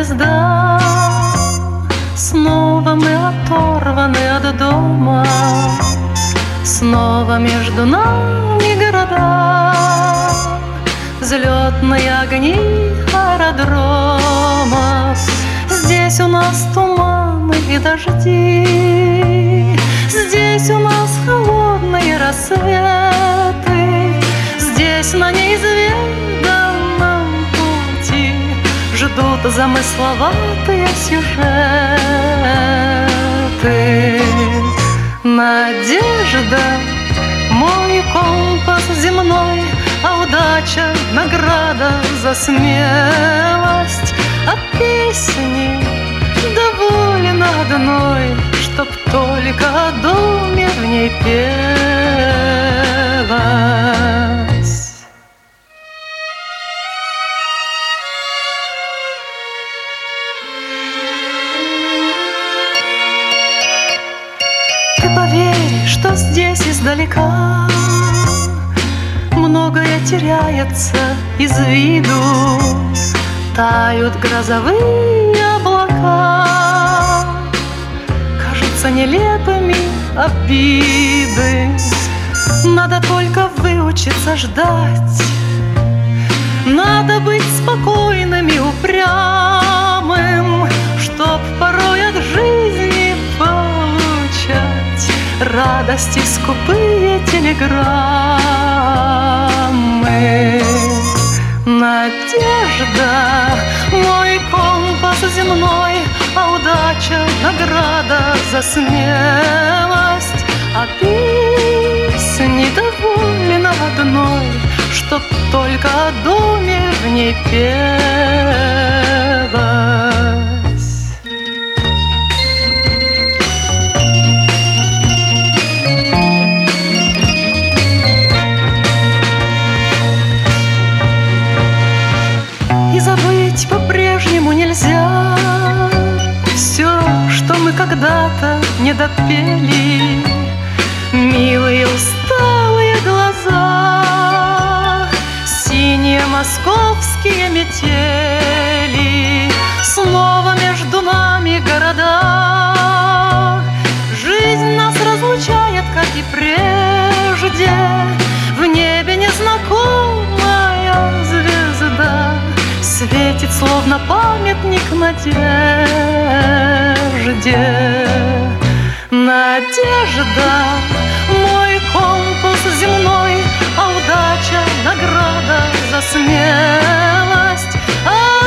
звезда. Снова мы оторваны от дома, снова между нами города, взлетные огни аэродромов. Здесь у нас туманы и дожди, здесь у нас холодные рассветы, здесь на неизведанном пути ждут замысловатые сюжеты. Надежда — мой компас земной, а удача — награда за смелость. А песни доволен одной, чтоб только о доме в ней пелось. Ты поверь, что здесь издалека многое теряется из виду, тают грозовые облака, кажутся нелепыми обиды. Надо только выучиться ждать, надо быть спокойным и упрямым, чтоб порой от жизни получать радости скупые телеграммы. Надежда — мой компас земной, а удача — награда за смелость. А песни доволен одной, чтоб только о доме в ней пелось. И забыть по-прежнему нельзя все, что мы когда-то не допели. Милые усталые глаза, синие московские метели, снова между нами города. Жизнь нас разлучает, как и прежде, в небе незнакомая звезда светит, словно памятник надежде. Надежда — мой компас земной, а удача — награда за смелость. А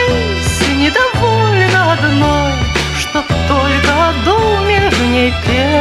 песни довольно одной, чтоб только о доме в ней петь.